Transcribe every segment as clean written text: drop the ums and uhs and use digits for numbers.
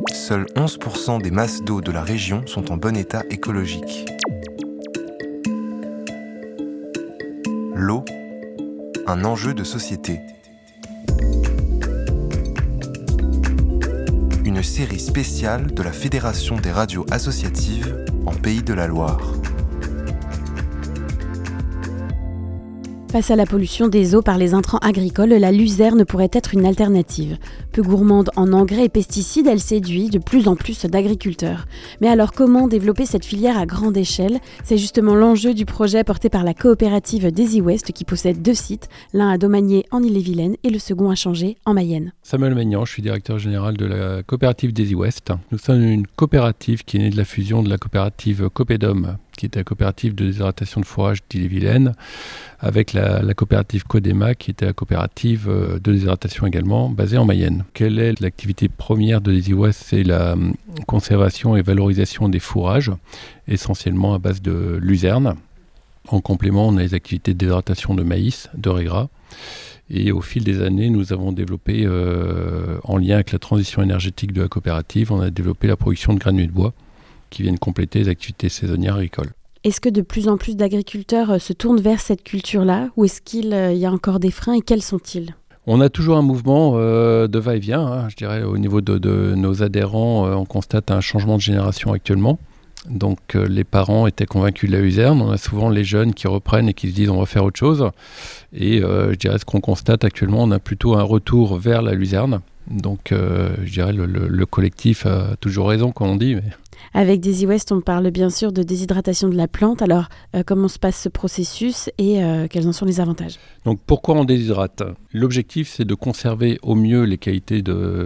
seuls 11% des masses d'eau de la région sont en bon état écologique. L'eau, un enjeu de société. Une série spéciale de la Fédération des radios associatives en Pays de la Loire. Face à la pollution des eaux par les intrants agricoles, la luzerne pourrait être une alternative. Peu gourmande en engrais et pesticides, elle séduit de plus en plus d'agriculteurs. Mais alors comment développer cette filière à grande échelle ? C'est justement l'enjeu du projet porté par la coopérative Daisy West qui possède 2 sites, l'un à Domanier en Ille-et-Vilaine et le second à Changé en Mayenne. Samuel Maignan, je suis directeur général de la coopérative Daisy West. Nous sommes une coopérative qui est née de la fusion de la coopérative Copedom, qui était la coopérative de déshydratation de fourrage d'Ille-et-Vilaine, avec la coopérative Codema, qui était la coopérative de déshydratation également, basée en Mayenne. Quelle est l'activité première de Daisy West ? C'est la conservation et valorisation des fourrages, essentiellement à base de luzerne. En complément, on a les activités de déshydratation de maïs, de riz gras. Et au fil des années, nous avons développé, en lien avec la transition énergétique de la coopérative, on a développé la production de granulés de bois qui viennent compléter les activités saisonnières agricoles. Est-ce que de plus en plus d'agriculteurs se tournent vers cette culture-là ou est-ce qu'il y a encore des freins et quels sont-ils ? On a toujours un mouvement de va-et-vient, je dirais, au niveau de nos adhérents, on constate un changement de génération actuellement. Donc les parents étaient convaincus de la luzerne, on a souvent les jeunes qui reprennent et qui se disent on va faire autre chose. Et je dirais ce qu'on constate actuellement, on a plutôt un retour vers la luzerne. Donc je dirais le collectif a toujours raison, comme on dit. Mais... Avec Daisy West, on parle bien sûr de déshydratation de la plante. Alors, comment se passe ce processus et quels en sont les avantages ? Donc, pourquoi on déshydrate ? L'objectif, c'est de conserver au mieux les qualités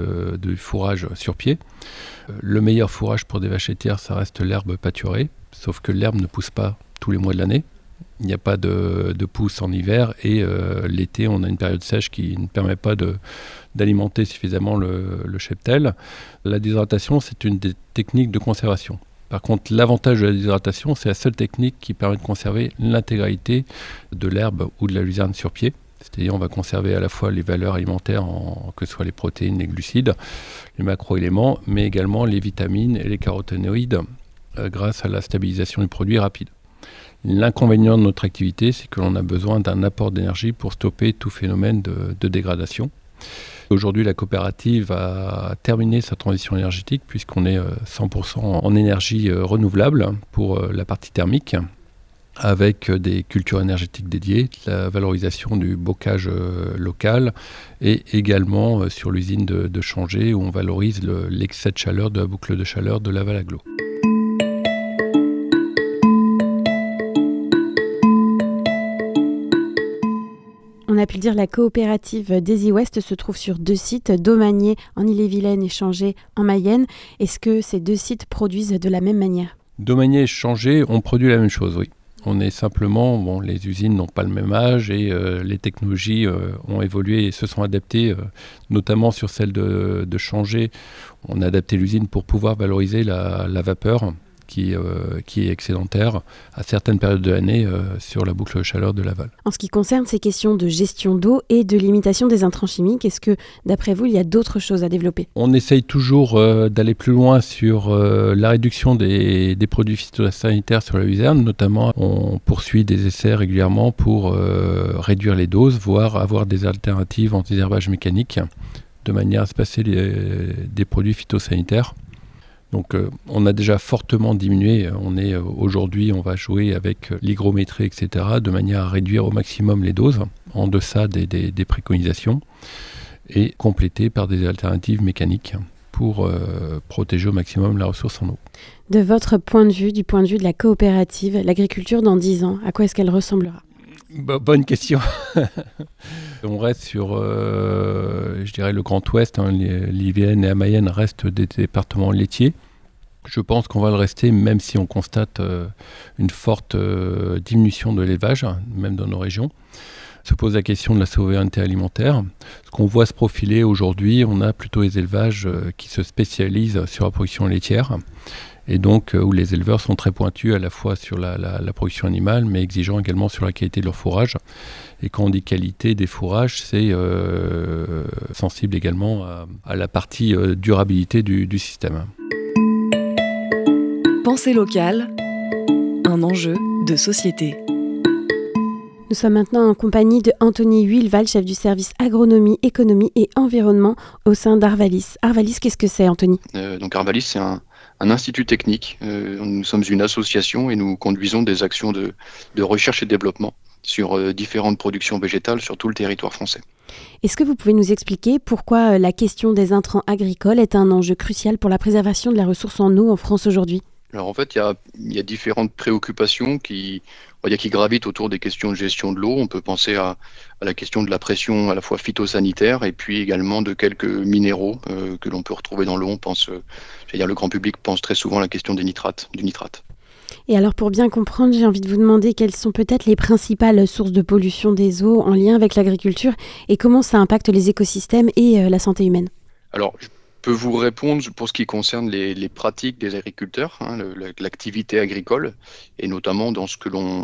de fourrage sur pied. Le meilleur fourrage pour des vaches laitières, ça reste l'herbe pâturée, sauf que l'herbe ne pousse pas tous les mois de l'année. Il n'y a pas de pousse en hiver et l'été, on a une période sèche qui ne permet pas d'alimenter suffisamment le cheptel. La déshydratation, c'est une des techniques de conservation. Par contre, l'avantage de la déshydratation, c'est la seule technique qui permet de conserver l'intégralité de l'herbe ou de la luzerne sur pied. C'est-à-dire on va conserver à la fois les valeurs alimentaires, que ce soit les protéines, les glucides, les macro-éléments, mais également les vitamines et les caroténoïdes grâce à la stabilisation du produit rapide. L'inconvénient de notre activité, c'est que l'on a besoin d'un apport d'énergie pour stopper tout phénomène de dégradation. Aujourd'hui, la coopérative a terminé sa transition énergétique puisqu'on est 100% en énergie renouvelable pour la partie thermique, avec des cultures énergétiques dédiées, la valorisation du bocage local et également sur l'usine de Changé où on valorise l'excès de chaleur de la boucle de chaleur de Laval-Aglo. On a pu le dire, la coopérative Daisy West se trouve sur 2 sites, Domanier en Ille-et-Vilaine et Changé en Mayenne. Est-ce que ces 2 sites produisent de la même manière ? Domanier et Changé, on produit la même chose, oui. On est simplement, les usines n'ont pas le même âge et les technologies ont évolué et se sont adaptées, notamment sur celle de Changé. On a adapté l'usine pour pouvoir valoriser la vapeur qui est excédentaire à certaines périodes de l'année sur la boucle de chaleur de Laval. En ce qui concerne ces questions de gestion d'eau et de limitation des intrants chimiques, est-ce que, d'après vous, il y a d'autres choses à développer ? On essaye toujours d'aller plus loin sur la réduction des produits phytosanitaires sur la luzerne. Notamment, on poursuit des essais régulièrement pour réduire les doses, voire avoir des alternatives en désherbage mécanique, de manière à se passer des produits phytosanitaires. Donc on a déjà fortement diminué, aujourd'hui on va jouer avec l'hygrométrie, etc., de manière à réduire au maximum les doses, en deçà des préconisations, et compléter par des alternatives mécaniques pour protéger au maximum la ressource en eau. De votre point de vue, du point de vue de la coopérative, l'agriculture dans 10 ans, à quoi est-ce qu'elle ressemblera ? Bonne question. On reste sur, je dirais, le Grand Ouest. L'Ille-et-Vilaine et la Mayenne restent des départements laitiers. Je pense qu'on va le rester, même si on constate une forte diminution de l'élevage, même dans nos régions. Se pose la question de la souveraineté alimentaire. Ce qu'on voit se profiler aujourd'hui, on a plutôt les élevages qui se spécialisent sur la production laitière et donc où les éleveurs sont très pointus à la fois sur la production animale, mais exigeants également sur la qualité de leur fourrage. Et quand on dit qualité des fourrages, c'est sensible également à la partie durabilité du système. Pensée locale, un enjeu de société. Nous sommes maintenant en compagnie de Anthony Huilval, chef du service agronomie, économie et environnement au sein d'Arvalis. Arvalis, qu'est-ce que c'est, Anthony ? Donc Arvalis, c'est un institut technique. Nous sommes une association et nous conduisons des actions de recherche et développement sur différentes productions végétales sur tout le territoire français. Est-ce que vous pouvez nous expliquer pourquoi la question des intrants agricoles est un enjeu crucial pour la préservation de la ressource en eau en France aujourd'hui ? Alors en fait, il y a différentes préoccupations qui gravitent autour des questions de gestion de l'eau. On peut penser à la question de la pression à la fois phytosanitaire et puis également de quelques minéraux que l'on peut retrouver dans l'eau. On pense, le grand public pense très souvent à la question du nitrate. Et alors pour bien comprendre, j'ai envie de vous demander quelles sont peut-être les principales sources de pollution des eaux en lien avec l'agriculture et comment ça impacte les écosystèmes et la santé humaine. Alors, je peux vous répondre pour ce qui concerne les pratiques des agriculteurs, l'activité agricole, et notamment dans ce que l'on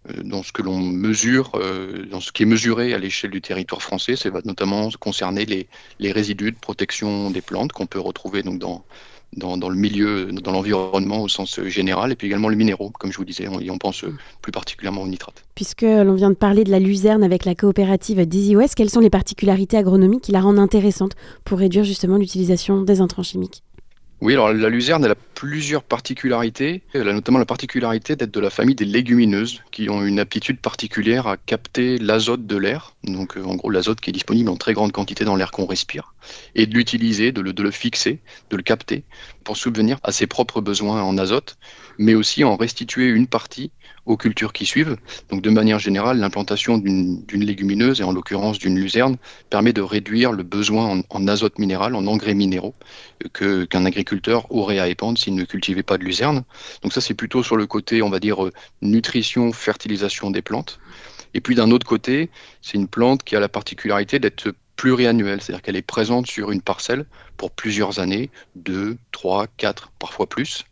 mesure, dans ce qui est mesuré à l'échelle du territoire français. Ça va notamment concerner les résidus de protection des plantes qu'on peut retrouver donc dans le milieu, dans l'environnement au sens général, et puis également les minéraux, comme je vous disais, on pense plus particulièrement au nitrate. Puisque l'on vient de parler de la luzerne avec la coopérative Daisy West, quelles sont les particularités agronomiques qui la rendent intéressante pour réduire justement l'utilisation des intrants chimiques ? Oui, alors la luzerne, elle a plusieurs particularités. Elle a notamment la particularité d'être de la famille des légumineuses, qui ont une aptitude particulière à capter l'azote de l'air, donc en gros l'azote qui est disponible en très grande quantité dans l'air qu'on respire, et de l'utiliser, de le fixer, de le capter, pour subvenir à ses propres besoins en azote, mais aussi en restituer une partie aux cultures qui suivent. Donc de manière générale, l'implantation d'une légumineuse, et en l'occurrence d'une luzerne, permet de réduire le besoin en azote minéral, en engrais minéraux, qu'un agriculteur aurait à épandre s'il ne cultivait pas de luzerne. Donc ça, c'est plutôt sur le côté, on va dire, nutrition, fertilisation des plantes. Et puis d'un autre côté, c'est une plante qui a la particularité d'être pluriannuelle, c'est-à-dire qu'elle est présente sur une parcelle pour plusieurs années, 2, 3, 4, parfois plus,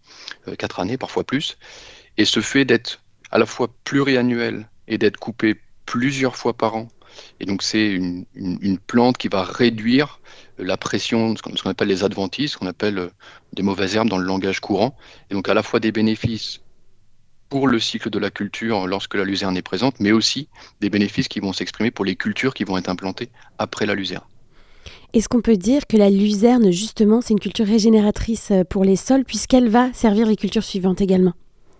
4 années, parfois plus. Et ce fait d'être à la fois pluriannuelle et d'être coupée plusieurs fois par an. Et donc c'est une plante qui va réduire la pression, ce qu'on appelle les adventices, ce qu'on appelle des mauvaises herbes dans le langage courant. Et donc à la fois des bénéfices pour le cycle de la culture lorsque la luzerne est présente, mais aussi des bénéfices qui vont s'exprimer pour les cultures qui vont être implantées après la luzerne. Est-ce qu'on peut dire que la luzerne, justement, c'est une culture régénératrice pour les sols, puisqu'elle va servir les cultures suivantes également ?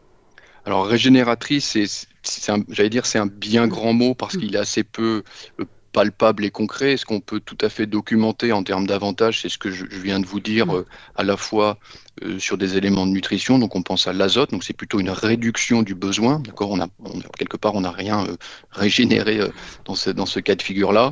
Alors régénératrice, c'est un bien grand mot parce qu'il est assez peu palpable et concret. Ce qu'on peut tout à fait documenter en termes d'avantages, c'est ce que je viens de vous dire, à la fois sur des éléments de nutrition. Donc on pense à l'azote, donc c'est plutôt une réduction du besoin. D'accord, quelque part on n'a rien régénéré dans ce cas de figure-là.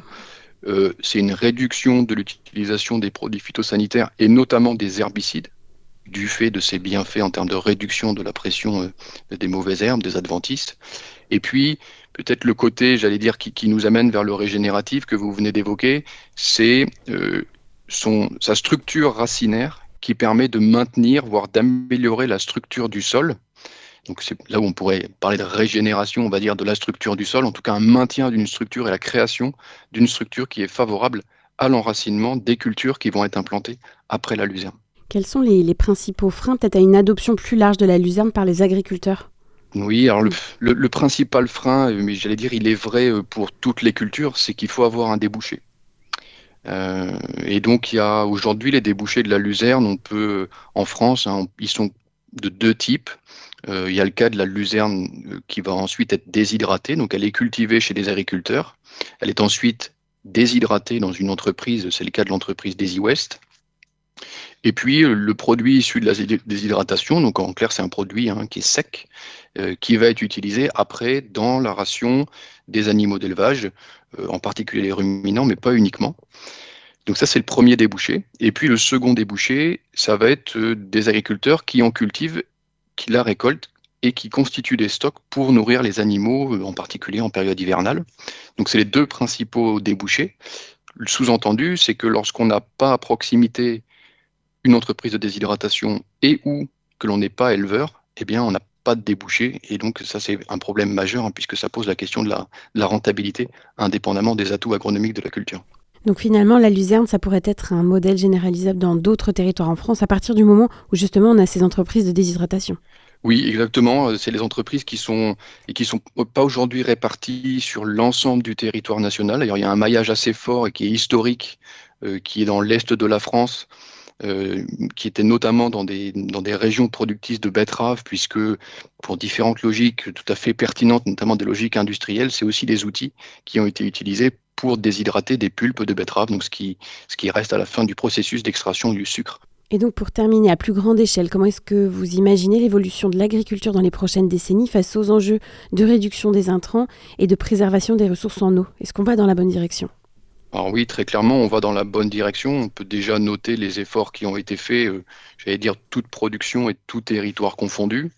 C'est une réduction de l'utilisation des produits phytosanitaires et notamment des herbicides, du fait de ses bienfaits en termes de réduction de la pression des mauvaises herbes, des adventices. Et puis, peut-être le côté, qui nous amène vers le régénératif que vous venez d'évoquer, c'est sa structure racinaire qui permet de maintenir, voire d'améliorer la structure du sol. Donc c'est là où on pourrait parler de régénération, on va dire, de la structure du sol, en tout cas un maintien d'une structure et la création d'une structure qui est favorable à l'enracinement des cultures qui vont être implantées après la luzerne. Quels sont les principaux freins peut-être à une adoption plus large de la luzerne par les agriculteurs ? Oui, alors le principal frein, mais il est vrai pour toutes les cultures, c'est qu'il faut avoir un débouché. Et donc il y a aujourd'hui les débouchés de la luzerne, en France, ils sont de deux types. Il y a le cas de la luzerne qui va ensuite être déshydratée, donc elle est cultivée chez des agriculteurs. Elle est ensuite déshydratée dans une entreprise, c'est le cas de l'entreprise Daisy West. Et puis le produit issu de la déshydratation, donc en clair c'est un produit qui est sec, qui va être utilisé après dans la ration des animaux d'élevage, en particulier les ruminants, mais pas uniquement. Donc ça c'est le premier débouché. Et puis le second débouché, ça va être des agriculteurs qui en cultivent, qui la récoltent et qui constituent des stocks pour nourrir les animaux, en particulier en période hivernale. Donc c'est les deux principaux débouchés. Le sous-entendu, c'est que lorsqu'on n'a pas à proximité une entreprise de déshydratation et ou que l'on n'est pas éleveur, eh bien, on n'a pas de débouchés. Et donc, ça, c'est un problème majeur, puisque ça pose la question de la rentabilité, indépendamment des atouts agronomiques de la culture. Donc finalement, la luzerne, ça pourrait être un modèle généralisable dans d'autres territoires en France à partir du moment où justement on a ces entreprises de déshydratation. Oui, exactement. C'est les entreprises qui sont pas aujourd'hui réparties sur l'ensemble du territoire national. D'ailleurs, il y a un maillage assez fort et qui est historique, qui est dans l'est de la France, qui était notamment dans des régions productrices de betteraves, puisque pour différentes logiques tout à fait pertinentes, notamment des logiques industrielles, c'est aussi des outils qui ont été utilisés pour déshydrater des pulpes de betteraves, donc ce qui reste à la fin du processus d'extraction du sucre. Et donc pour terminer, à plus grande échelle, comment est-ce que vous imaginez l'évolution de l'agriculture dans les prochaines décennies face aux enjeux de réduction des intrants et de préservation des ressources en eau ? Est-ce qu'on va dans la bonne direction ? Alors oui, très clairement, on va dans la bonne direction. On peut déjà noter les efforts qui ont été faits, toute production et tout territoire confondu.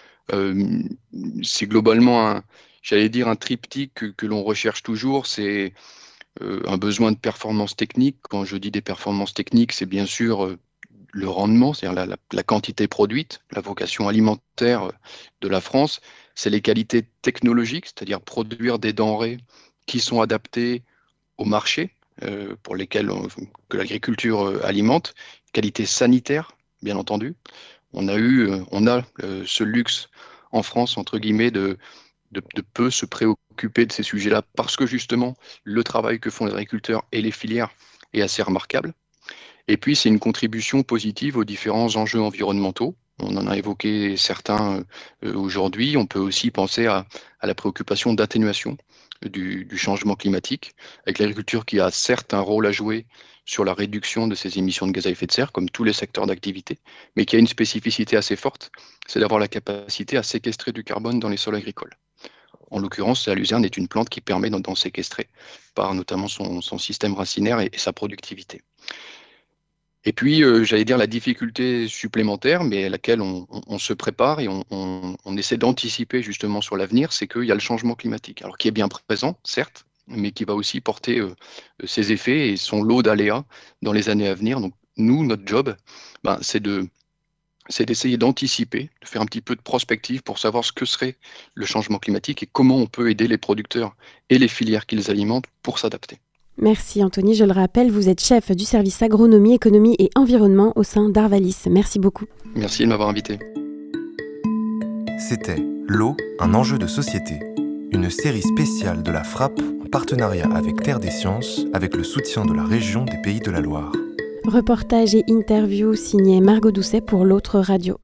C'est globalement un triptyque que l'on recherche toujours. C'est un besoin de performance technique. Quand je dis des performances techniques, c'est bien sûr le rendement, c'est-à-dire la quantité produite, la vocation alimentaire de la France. C'est les qualités technologiques, c'est-à-dire produire des denrées qui sont adaptées au marché pour lesquels que l'agriculture alimente, qualité sanitaire, bien entendu. On a ce luxe en France, entre guillemets, de peu se préoccuper de ces sujets-là parce que justement, le travail que font les agriculteurs et les filières est assez remarquable. Et puis, c'est une contribution positive aux différents enjeux environnementaux. On en a évoqué certains aujourd'hui. On peut aussi penser à la préoccupation d'atténuation du changement climatique, avec l'agriculture qui a certes un rôle à jouer sur la réduction de ces émissions de gaz à effet de serre, comme tous les secteurs d'activité, mais qui a une spécificité assez forte, c'est d'avoir la capacité à séquestrer du carbone dans les sols agricoles. En l'occurrence, la luzerne est une plante qui permet d'en séquestrer, par notamment son système racinaire et sa productivité. Et puis, la difficulté supplémentaire, mais à laquelle on se prépare et on essaie d'anticiper justement sur l'avenir, c'est qu'il y a le changement climatique, alors qui est bien présent, certes, mais qui va aussi porter ses effets et son lot d'aléas dans les années à venir. Donc, nous, notre job, c'est d'essayer d'anticiper, de faire un petit peu de prospective pour savoir ce que serait le changement climatique et comment on peut aider les producteurs et les filières qui les alimentent pour s'adapter. Merci Anthony, je le rappelle, vous êtes chef du service agronomie, économie et environnement au sein d'Arvalis. Merci beaucoup. Merci de m'avoir invité. C'était L'eau, un enjeu de société, une série spéciale de la Frappe en partenariat avec Terre des Sciences, avec le soutien de la région des Pays de la Loire. Reportage et interview signé Margot Doucet pour l'autre radio.